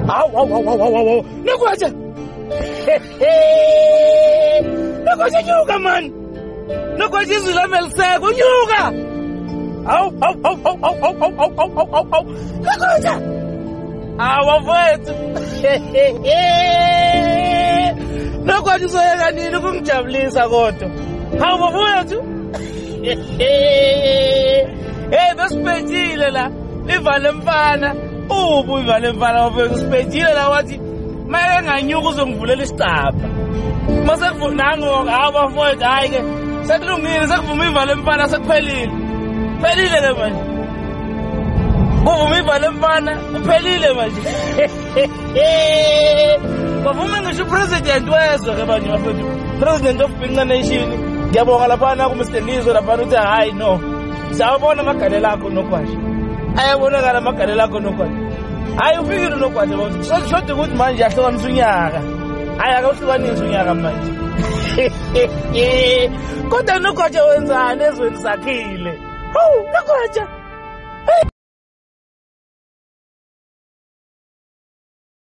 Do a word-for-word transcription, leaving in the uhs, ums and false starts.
Awu awu awu awu. Nokwatsha. Nokwatsha nyuka man. Nokwatsha izulu meliseko nyuka. Awu awu awu awu awu awu awu awu awu. Nokwatsha. Awu mfowethu. Nokwatsha usoyeka nini ukungijabulisa kodwa. Hawu mfowethu. Hey besiphetile la. Ivale mfana. Ubu ivale mfana mfowethu siphetile la wathi maye nganyuka uzongivulela isicaba. Mase kuvunanga ngoba mfowethu hayi ke sekulungile sekuvuma ivale mfana sekuphelile. Phelile ke manje. Kuvuma ivale mfana kuphelile manje. Bavuma ngisho president wezwe ke manje mfowethu. President of Pinga Nation. Ngiyabonga lapha ku Mister Nizo lapha uthi hayi no. Sawubona amagalelo akho Nokwatsha. Ayabonakala amagalelo akho Nokwatsha. Hayi ufikile Nokwatsha bathi soshoda ukuthi manje yahlukanisa unyaka. Hayi akahlukanisa unyaka manje. Kodwa Nokwatsha wenzani ezweni sakhile? Hawu Nokwatsha.